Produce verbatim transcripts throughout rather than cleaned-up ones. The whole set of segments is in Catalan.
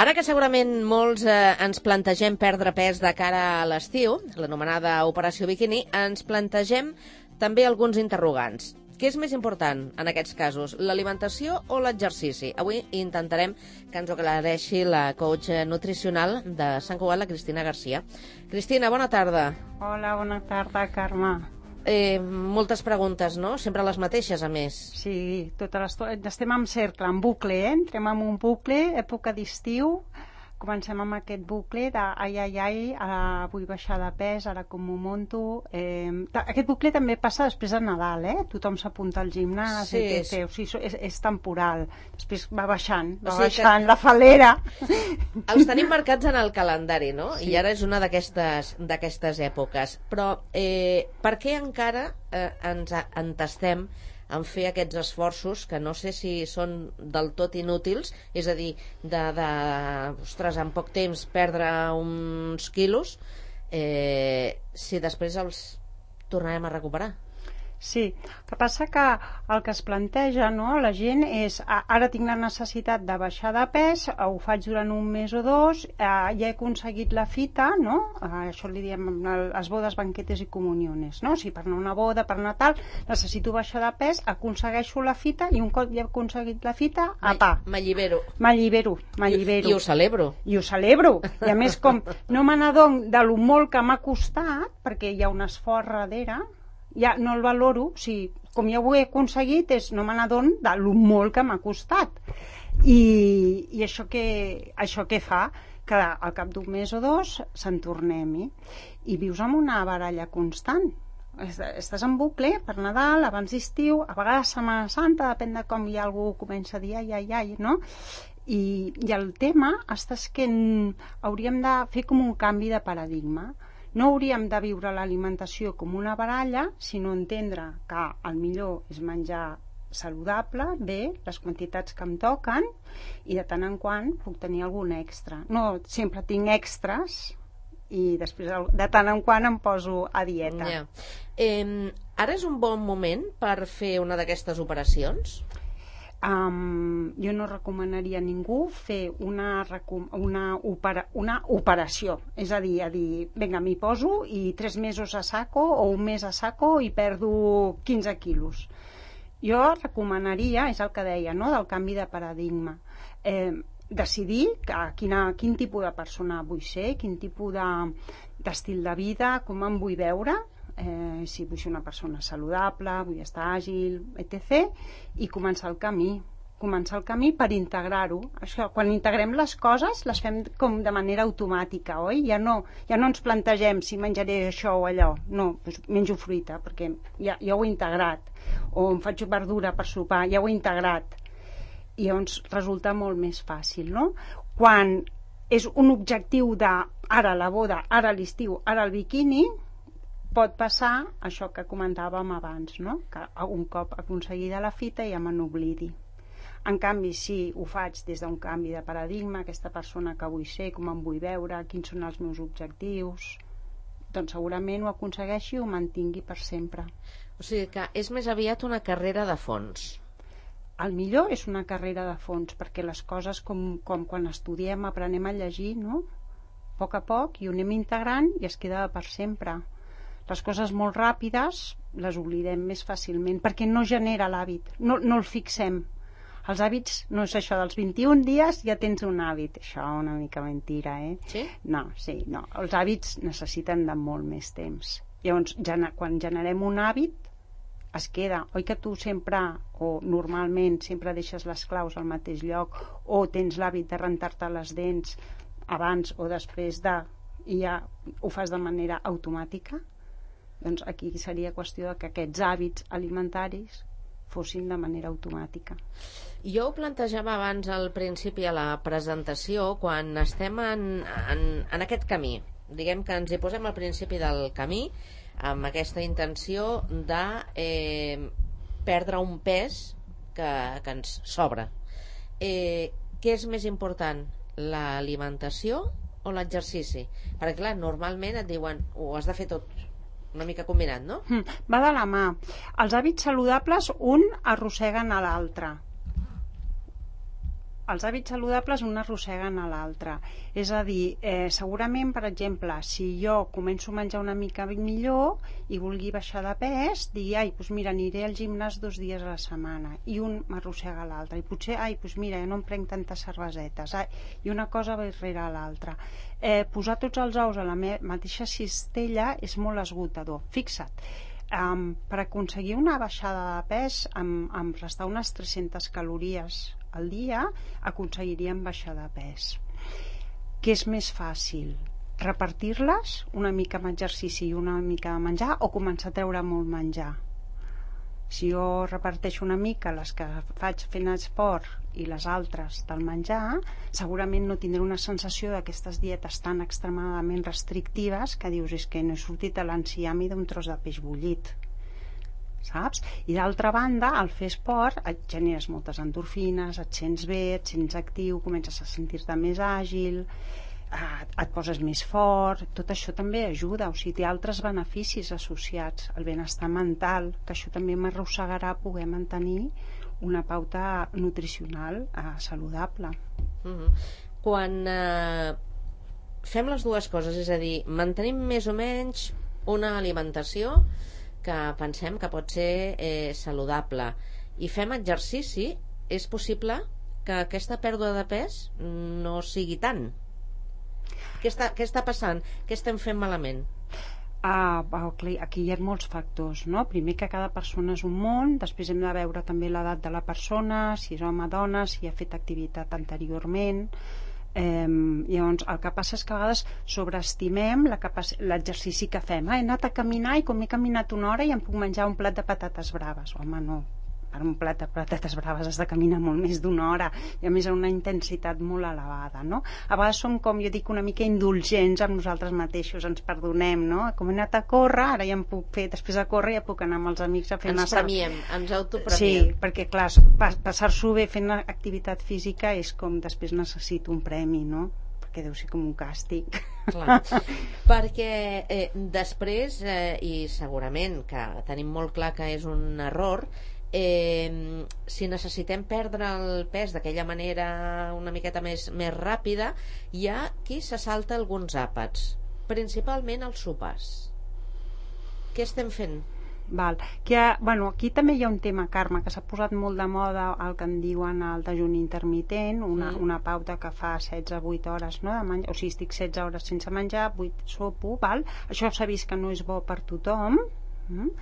Ara que segurament molts eh, ens plantegem perdre pes de cara a l'estiu, l'anomenada Operació Bikini, ens plantegem també alguns interrogants. Què és més important en aquests casos, l'alimentació o l'exercici? Avui intentarem que ens ho aclareixi la coach nutricional de Sant Cugat, la Cristina Garcia. Cristina, bona tarda. Hola, bona tarda, Carme. Eh, moltes preguntes, no? Sempre les mateixes, a més. Sí, tota l'estona. Estem en cercle, en bucle, eh? Entrem en un bucle, època d'estiu. Comencem amb aquest bucle de ai, ai, ai, ara vull baixar de pes, ara com m'ho monto. Eh, aquest bucle també passa després de Nadal, eh? Tothom s'apunta al gimnàs, sí, et cetera. O sigui, és, és temporal. Després va baixant, va o sigui baixant que... la falera. Els tenim marcats en el calendari, no? Sí. I ara és una d'aquestes d'aquestes èpoques. Però eh, per què encara eh, ens entestem en fer aquests esforços que no sé si són del tot inútils, és a dir, de, de ostres, en poc temps perdre uns quilos, eh, si després els tornarem a recuperar? Sí, el que passa que el que es planteja, no, la gent és, ara tinc la necessitat de baixar de pes, ho faig durant un mes o dos, eh, ja he aconseguit la fita, no? Eh, això li diem les bodes, banquetes i comuniones, no? O sigui, per anar a una boda, per Natal, necessito baixar de pes, aconsegueixo la fita i un cop ja he aconseguit la fita, apa. M'allibero. M'allibero, m'allibero. I, I ho celebro. I ho celebro. I a més, com no me n'adono de lo molt que m'ha costat, perquè hi ha un esforç darrere, ja no el valoro, o sigui, com ja ho he aconseguit, és, no me n'adono de lo molt que m'ha costat. I, i això, que, això que fa que al cap d'un mes o dos se'n tornem-hi. I vius amb una baralla constant. Estàs en bucle per Nadal, abans d'estiu, a vegades Setmana Santa, depèn de com ja algú comença a dir ai, ai, ai, no? I, i el tema està que hauríem de fer com un canvi de paradigma. No hauríem de viure l'alimentació com una baralla, sinó entendre que el millor és menjar saludable, bé, les quantitats que em toquen, i de tant en quant puc tenir algun extra. No sempre tinc extras i després de tant en quant em poso a dieta. Ja. Eh, ara és un bon moment per fer una d'aquestes operacions? Um, jo no recomanaria a ningú fer una, una, opera, una operació, és a dir, a dir vinga, m'hi poso i tres mesos a saco o un mes a saco i perdo quinze quilos. Jo recomanaria, és el que deia, no?, del canvi de paradigma, eh, decidir a quina, quin tipus de persona vull ser, quin tipus de, d'estil de vida, com em vull veure, Eh, si vull ser una persona saludable, vull estar àgil, etcètera, i començar el camí començar el camí per integrar-ho. Això, quan integrem les coses les fem com de manera automàtica, oi? Ja no, ja no ens plantegem si menjaré això o allò, no, doncs menjo fruita perquè ja, ja ho he integrat, o em faig verdura per sopar, ja ho he integrat, i llavors resulta molt més fàcil, no? Quan és un objectiu de ara la boda, ara l'estiu, ara el biquini, pot passar això que comentàvem abans, no? Que un cop aconseguida la fita ja me n'oblidi. En canvi, si ho faig des d'un canvi de paradigma, aquesta persona que vull ser, com em vull veure, quins són els meus objectius, doncs segurament ho aconsegueixi i ho mantingui per sempre. O sigui que és més aviat una carrera de fons. El millor és una carrera de fons, perquè les coses com, com quan estudiem, aprenem a llegir, no? A poc a poc, i ho anem integrant i es queda per sempre. Les coses molt ràpides les oblidem més fàcilment perquè no genera l'hàbit, no, no el fixem. Els hàbits no és això dels vint-i-un dies ja tens un hàbit, això una mica mentira, eh? Sí? No, sí, no. Els hàbits necessiten de molt més temps. Llavors, quan generem un hàbit es queda, oi que tu sempre o normalment sempre deixes les claus al mateix lloc o tens l'hàbit de rentar-te les dents abans o després de i ja ho fas de manera automàtica? Doncs aquí seria qüestió de que aquests hàbits alimentaris fossin de manera automàtica. Jo ho plantejava abans al principi a la presentació, quan estem en, en, en aquest camí, diguem que ens hi posem al principi del camí amb aquesta intenció de eh, perdre un pes que, que ens sobra. Eh, què és més important, l'alimentació o l'exercici? Perquè clar, normalment et diuen ho has de fer tot una mica combinat, no? Va de la mà. Els hàbits saludables un arrosseguen a l'altre. els hàbits saludables un arrosseguen a l'altre. És a dir, eh, segurament, per exemple, si jo començo a menjar una mica millor i vulgui baixar de pes, digui, ai, doncs mira, aniré al gimnàs dos dies a la setmana, i un m'arrossega a l'altre, i potser, ai, doncs mira, ja no em prenc tantes cervesetes, ai, i una cosa va darrere l'altra. Eh, posar tots els ous a la mateixa cistella és molt esgotador. Fixa't, um, per aconseguir una baixada de pes, amb, amb restar unes tres-centes calories al dia, aconseguiríem baixar de pes. Què és més fàcil? Repartir-les una mica amb exercici i una mica de menjar, o començar a treure molt menjar? Si jo reparteixo una mica les que faig fent esport i les altres del menjar, segurament no tindré una sensació d'aquestes dietes tan extremadament restrictives que dius, és que no he sortit a l'enciam i d'un tros de peix bullit, saps? I d'altra banda, al fer esport et generes moltes endorfines, et sents bé, et sents actiu, comences a sentir-te més àgil, et poses més fort, tot això també ajuda, o sigui, té altres beneficis associats al benestar mental, que això també m'arrossegarà a poder mantenir una pauta nutricional eh, saludable. Mm-hmm. Quan eh, fem les dues coses, és a dir, mantenim més o menys una alimentació que pensem que pot ser eh, saludable i fem exercici, és possible que aquesta pèrdua de pes no sigui tant. Què està, què està passant? Què estem fent malament? Ah, aquí hi ha molts factors, no? Primer, que cada persona és un món, després hem de veure també l'edat de la persona, si és home o dona, si ha fet activitat anteriorment. Eh, llavors el que passa és que a vegades sobreestimem l'exercici que fem. Ah, he anat a caminar i com he caminat una hora i em puc menjar un plat de patates braves. Home, no, per un plat de patates braves has de caminar molt més d'una hora i a més a una intensitat molt elevada, no? A vegades som, com jo dic, una mica indulgents amb nosaltres mateixos, ens perdonem, no? Com he anat a córrer, ara ja em puc fer, després de córrer ja puc anar amb els amics a fer ens massa... premiem, ens autopremiem. Sí, perquè clar, passar-s'ho bé fent activitat física és com després necessito un premi, no? Que deu ser com un càstig. Clar. Perquè eh, després eh, i segurament que tenim molt clar que és un error, eh, si necessitem perdre el pes d'aquella manera una miqueta més, més ràpida, hi ha qui se salta alguns àpats, principalment els sopars. Què estem fent? Val. Que, bueno, aquí també hi ha un tema, Carme, que s'ha posat molt de moda el que en diuen el dejuni intermitent, una, mm. una pauta que fa setze a vuit hores, no, de menjar, o sigui, estic setze hores sense menjar, vuit sopo, val? Això s'ha vist que no és bo per tothom, mm?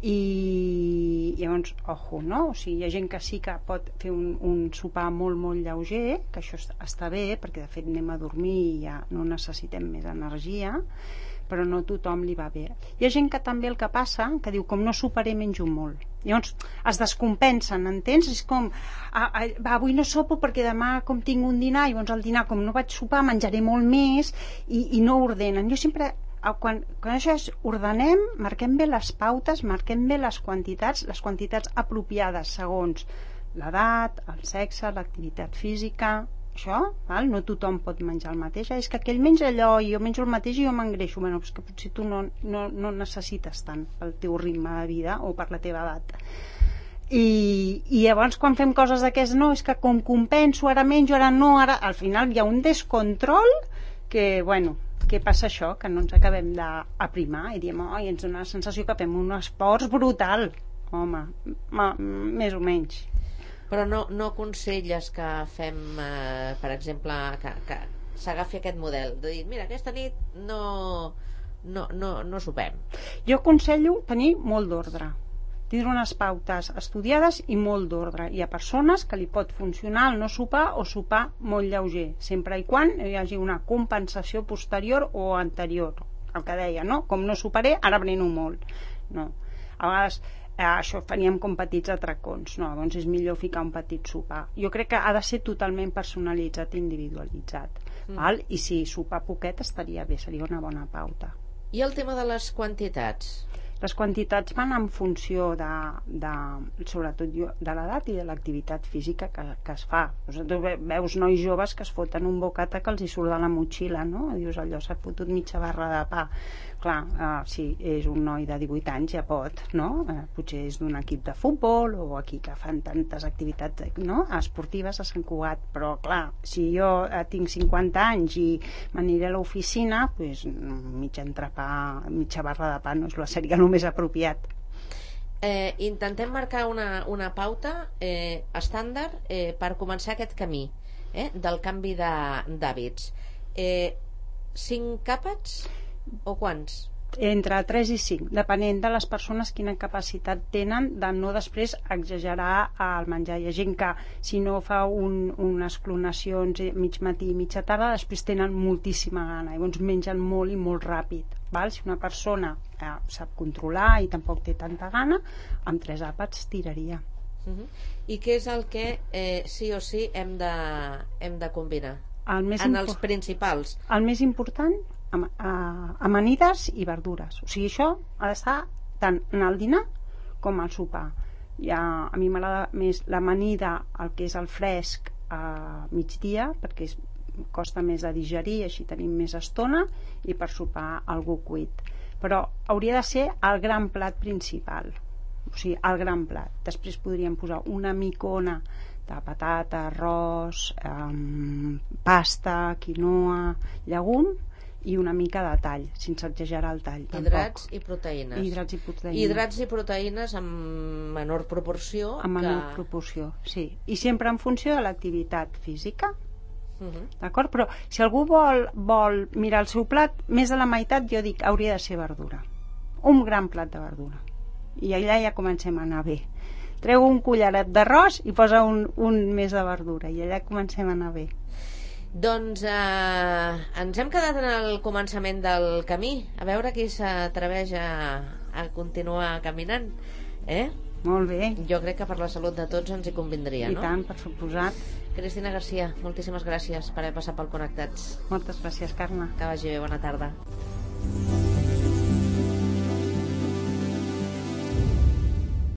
I llavors, ojo, no? O sigui, hi ha gent que sí que pot fer un, un sopar molt, molt lleuger, que això està bé, perquè de fet anem a dormir i ja no necessitem més energia, però no a tothom li va bé. Hi ha gent que també el que passa, que diu, com no soparé, menjo molt. Llavors es descompensen, entens? És com, ah, ah, va, avui no sopo perquè demà com tinc un dinar, i llavors al dinar com no vaig sopar menjaré molt més, i, i no ordenen. Jo sempre, quan, quan això és, ordenem, marquem bé les pautes, marquem bé les quantitats, les quantitats apropiades segons l'edat, el sexe, l'activitat física. Això, val? No tothom pot menjar el mateix. És que aquell menja allò i jo menjo el mateix i jo m'engreixo. Bueno, és que potser tu no, no, no necessites tant pel teu ritme de vida o per la teva edat. I, i llavors quan fem coses d'aquestes, no, és que com compenso, ara menjo, ara no, ara... Al final hi ha un descontrol que, bueno, què passa això? Que no ens acabem d'aprimar i diem, oi, ens dona la sensació que fem un esforç brutal. Home, ma, més o menys. Però no, no aconselles que fem, eh, per exemple, que, que s'agafi aquest model de dir, mira, aquesta nit no, no, no, no sopem. Jo aconsello tenir molt d'ordre, tindre unes pautes estudiades i molt d'ordre. Hi ha persones que li pot funcionar el no sopar o sopar molt lleuger, sempre i quan hi hagi una compensació posterior o anterior, el que deia, no? Com no soparé, ara breno molt. No. A vegades Eh, això faríem com petits atracons, no, doncs és millor ficar un petit sopar. Jo crec que ha de ser totalment personalitzat i individualitzat, mm. val? I si sopar poquet estaria bé, seria una bona pauta. I el tema de les quantitats? Les quantitats van en funció de, de sobretot jo, de l'edat i de l'activitat física que, que es fa. Pues, tu veus nois joves que es foten un bocata que els hi surt de la motxilla, no? Dius, allò s'ha fotut mitja barra de pa. Clar, eh, si és un noi de divuit anys ja pot, no? Eh, potser és d'un equip de futbol o aquí que fan tantes activitats, no?, esportives a Sant Cugat, però clar, si jo eh, tinc cinquanta anys i m'aniré a l'oficina, pues, mitja entrepà, mitja barra de pa no és, seria el més apropiat. Eh, intentem marcar una, una pauta eh, estàndard eh, per començar aquest camí eh, del canvi d'hàbits. Eh, cinc àpats o quants? Entre tres i cinc, depenent de les persones quina capacitat tenen de no després exagerar al menjar. Hi ha gent que si no fa un, unes clonacions mig matí i mitja tarda, després tenen moltíssima gana, llavors mengen molt i molt ràpid, val? Si una persona eh, sap controlar i tampoc té tanta gana, amb tres àpats tiraria. Uh-huh. I què és el que eh, sí o sí hem de, hem de combinar? El més en els principals. El més important, am, uh, amanides i verdures. O sigui, això ha d'estar tant en el dinar com al sopar. Ja, a mi m'agrada més l'amanida, el que és el fresc, a migdia, perquè és, costa més de digerir, així tenim més estona, i per sopar algú cuit. Però hauria de ser el gran plat principal. O sigui, el gran plat. Després podríem posar una micona de patata, arròs, um, pasta, quinoa, llegum i una mica de tall, sense exagerar el tall. Hidrats tampoc. i proteïnes. Hidrats i proteïnes. Hidrats i proteïnes en menor proporció. En menor que... proporció, sí. I sempre en funció de l'activitat física. Uh -huh. D'acord? Però si algú vol, vol mirar el seu plat, més de la meitat jo dic hauria de ser verdura. Un gran plat de verdura. I allà ja comencem a anar bé. Treu un collaret d'arròs i posa un, un més de verdura i allà comencem a anar bé. Doncs eh, ens hem quedat en el començament del camí, a veure qui s'atreveix a, a continuar caminant, eh? Molt bé. Jo crec que per la salut de tots ens hi convindria, I no? I tant, per suposat. Cristina Garcia, moltíssimes gràcies per haver passat pel Connectats. Moltes gràcies, Carme. Que vagi bé, bona tarda.